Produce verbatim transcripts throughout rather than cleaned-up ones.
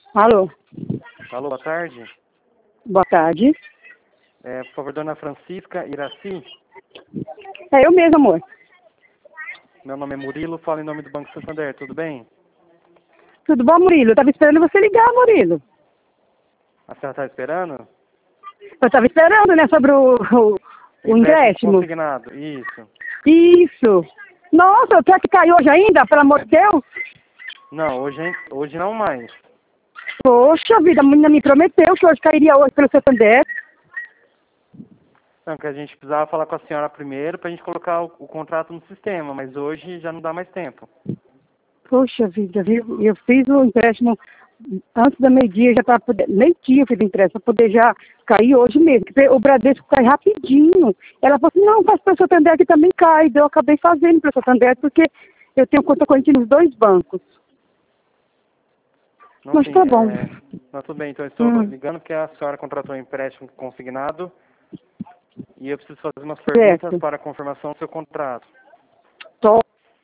Alô? Alô, boa tarde. Boa tarde. É, por favor, dona Francisca Iraci. É eu mesmo, amor. Meu nome é Murilo, falo em nome do Banco Santander, tudo bem? Tudo bom, Murilo? Eu tava esperando você ligar, Murilo. A senhora está esperando? Eu tava esperando, né, sobre o, o, o empréstimo. Consignado, isso. Isso. Nossa, quer que caiu hoje ainda, pelo amor de Deus? Não, hoje, hoje não mais. Poxa vida, a menina me prometeu que hoje cairia hoje pelo Santander. Não, que a gente precisava falar com a senhora primeiro para a gente colocar o, o contrato no sistema, mas hoje já não dá mais tempo. Poxa vida, viu? Eu fiz o empréstimo antes da meio-dia, já para poder. Meio-dia eu fiz o empréstimo, para poder já cair hoje mesmo. Porque o Bradesco cai rapidinho. Ela falou assim: não, faz para o Santander que também cai. Eu acabei fazendo para o Santander porque eu tenho conta corrente nos dois bancos. Não, Mas sim, tá bom. É... Não, tudo bem, então eu estou Hum. ligando porque a senhora contratou um empréstimo consignado e eu preciso fazer umas perguntas Certo. para a confirmação do seu contrato. Tô.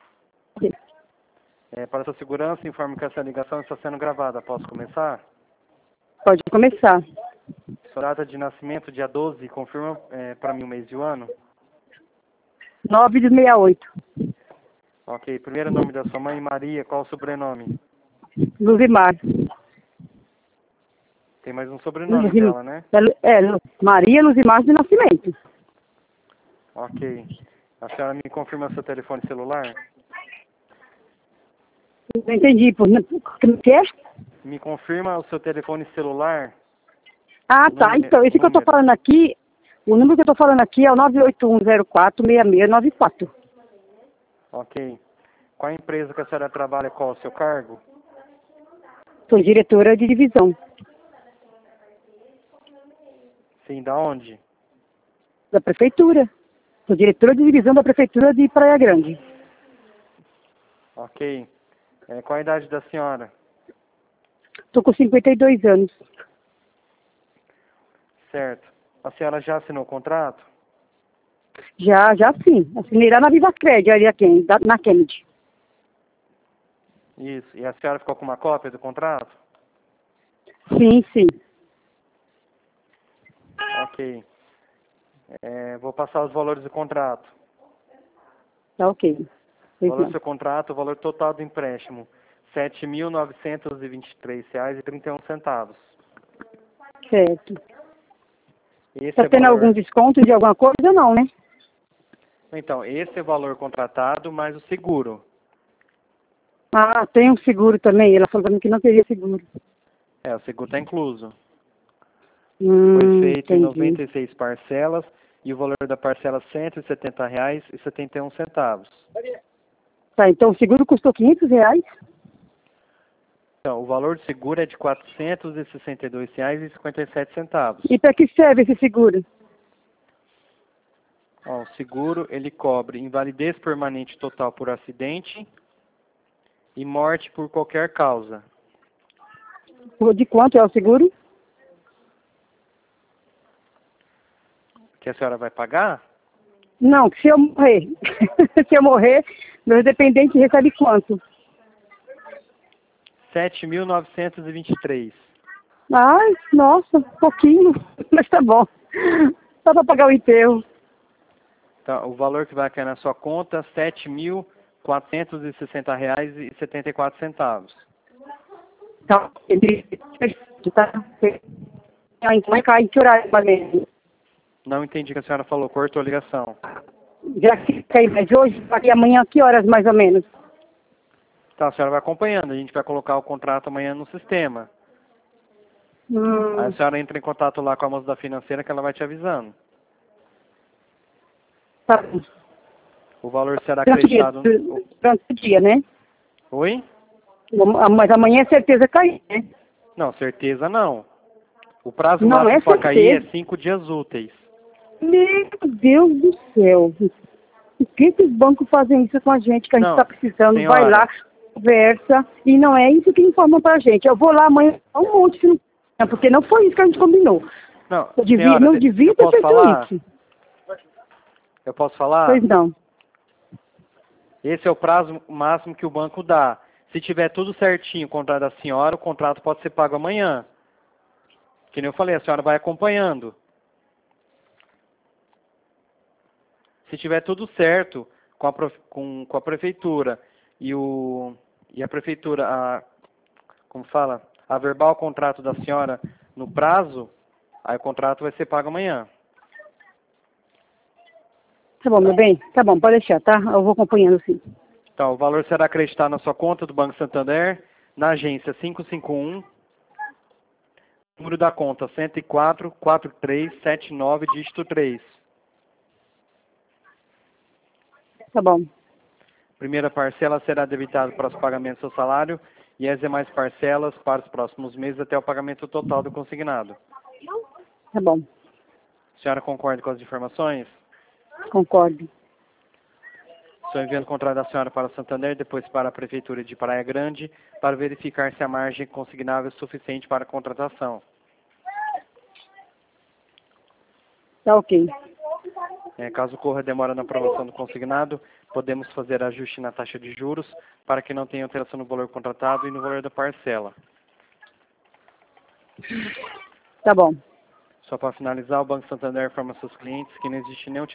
É, para sua segurança, informo que essa ligação está sendo gravada. Posso começar? Pode começar. Sua data de nascimento, dia doze, confirma é, para mim o mês e o ano? nove de sessenta e oito. Ok. Primeiro nome da sua mãe, Maria. Qual o sobrenome? Luzimar. Tem mais um sobrenome Luzim... dela, né? É, Maria Luzimar de Nascimento. Ok. A senhora me confirma seu telefone celular? Não entendi. Por... O que é? Me confirma o seu telefone celular? Ah, O tá. número, Então, esse que eu tô número. falando aqui, o número que eu tô falando aqui é o nove oito um zero quatro seis seis nove quatro. Ok. Qual a empresa que a senhora trabalha? Qual o seu cargo? Sou diretora de divisão Sim, da onde? da prefeitura. Sou diretora de divisão da prefeitura de Praia Grande. Ok. É, qual a idade da senhora? Tô com cinquenta e dois anos. Certo. A senhora já assinou o contrato? Já, já sim. Assinei lá na Viva Cred, ali aqui, na Kennedy. Isso. E a senhora ficou com uma cópia do contrato? Sim, sim. Ok. É, vou passar os valores do contrato. Tá ok. O Pois valor do não. seu contrato, o valor total do empréstimo, sete mil novecentos e vinte e três reais e trinta e um centavos. Certo. Esse Tá é o tendo algum valor. desconto de alguma coisa, não, né? Então, esse é o valor contratado mais o seguro. Ah, tem um seguro também. Ela falou pra mim que não teria seguro. É, o seguro está incluso. Hum, Foi feito em entendi. noventa e seis parcelas e o valor da parcela cento e setenta reais e setenta e um centavos. Tá, então o seguro custou quinhentos reais? Então, o valor do seguro é de quatrocentos e sessenta e dois reais e cinquenta e sete centavos. E para que serve esse seguro? Ó, o seguro, ele cobre invalidez permanente total por acidente e morte por qualquer causa. De quanto é o seguro? Que a senhora vai pagar? Não, que se eu morrer. Se eu morrer, meus dependentes recebem quanto? sete mil novecentos e vinte e três. Ai, nossa, pouquinho. Mas tá bom. Só para pagar o enterro. Então, o valor que vai cair na sua conta, sete mil quatrocentos e sessenta reais e setenta e quatro centavos. Tá. Tá. Ah, então vai cair que horário mais ou menos? Não entendi o que a senhora falou, cortou a ligação. Já que cai mais hoje, vai amanhã que horas mais ou menos? Tá, a senhora vai acompanhando, a gente vai colocar o contrato amanhã no sistema. Hum, Aí a senhora entra em contato lá com a moça da financeira que ela vai te avisando. tá bom. O valor será Durante o dia, acreditado... durante o dia, né? Oi? Mas amanhã é certeza cair, né? Não, certeza não. O prazo Não é máximo para cair certeza. é cinco dias úteis. Meu Deus do céu. Por que, que os bancos fazem isso com a gente, que a gente Não, está precisando, senhora. vai lá, conversa, e não é isso que informam pra gente. Eu vou lá amanhã, um monte, que não, porque não foi isso que a gente combinou. Não, Eu devia, senhora, não de- devia eu ter posso feito falar? isso. Eu posso falar? Pois não. Esse é o prazo máximo que o banco dá. Se tiver tudo certinho o contrato da senhora, o contrato pode ser pago amanhã. Que nem eu falei, a senhora vai acompanhando. Se tiver tudo certo com a, com, com a prefeitura e, o, e a prefeitura, a, como fala, averbar o contrato da senhora no prazo, aí o contrato vai ser pago amanhã. Tá bom, meu bem? Tá bom, pode deixar, tá? Eu vou acompanhando, sim. Então, o valor será acreditado na sua conta do Banco Santander, na agência cinco cinco um, número da conta cento e quatro, quatro três sete nove, dígito três. Tá bom. Primeira parcela será debitada para os pagamentos do seu salário e as demais parcelas para os próximos meses até o pagamento total do consignado. Tá bom. A senhora concorda com as informações? Concordo. Estou enviando o contrato da senhora para o Santander, depois para a Prefeitura de Praia Grande, para verificar se a margem consignável é suficiente para a contratação. Tá ok. É, caso ocorra demora na aprovação do consignado, podemos fazer ajuste na taxa de juros para que não tenha alteração no valor contratado e no valor da parcela. Tá bom. Só para finalizar, o Banco Santander informa seus clientes que não existe nenhum tipo